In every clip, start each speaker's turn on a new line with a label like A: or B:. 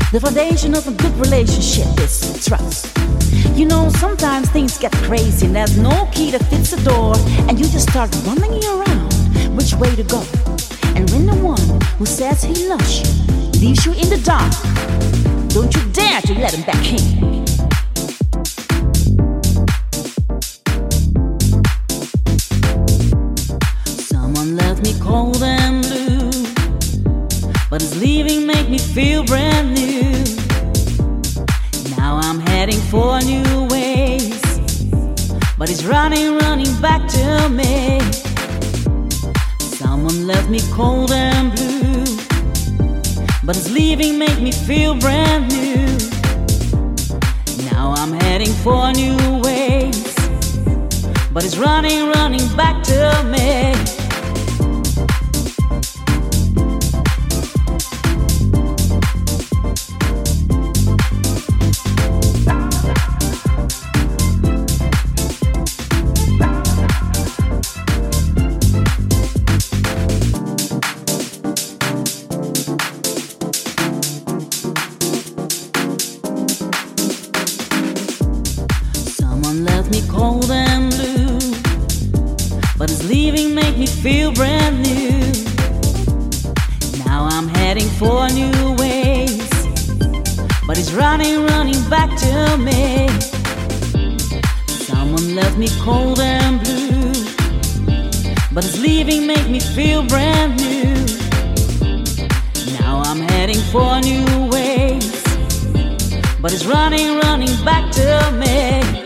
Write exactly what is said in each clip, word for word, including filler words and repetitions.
A: The foundation of a good relationship is trust. You know, sometimes things get crazy and there's no key that fits the door, and you just start wondering around which way to go. And when the one who says he loves you leaves you in the dark, don't you dare to let him back in. Someone left me cold and blue, but his leaving made me feel brand new. Now I'm heading for new ways, but he's running, running back to me. Someone left me cold and blue, but his leaving made me feel brand new. Now I'm heading for new ways, but he's running, running back to me. Left me cold and blue, but his leaving made me feel brand new. Now I'm heading for new ways, but he's running, running back to me. Someone left me cold and blue, but his leaving made me feel brand new. Now I'm heading for new ways, but he's running, running back to me.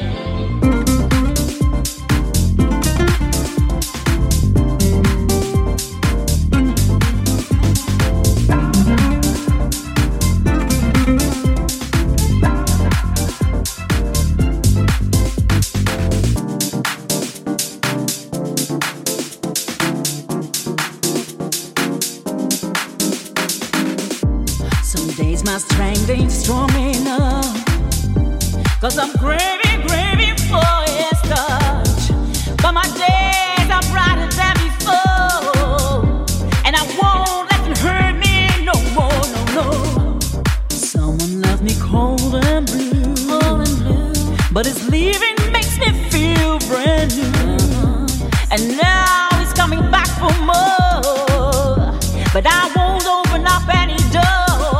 A: Days my strength ain't strong enough, 'cause I'm craving, craving for his touch. But my days are brighter than before, and I won't let him hurt me no more, no, no. Someone left me cold and blue, cold and blue, but his leaving makes me feel brand new. And now he's coming back for more, but I won't open up any door.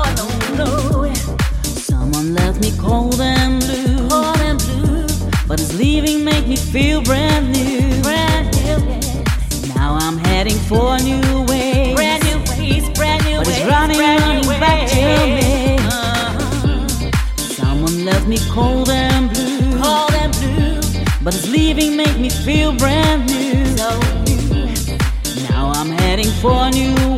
A: Left me cold and blue, cold and blue, but his leaving made me feel brand new, brand new. Yeah. Now I'm heading for new ways, brand new ways, brand new but ways, he's running, running back ways. To me. Uh-huh. Someone left me cold and blue, cold and blue, but his leaving made me feel brand new, so new. Now I'm heading for new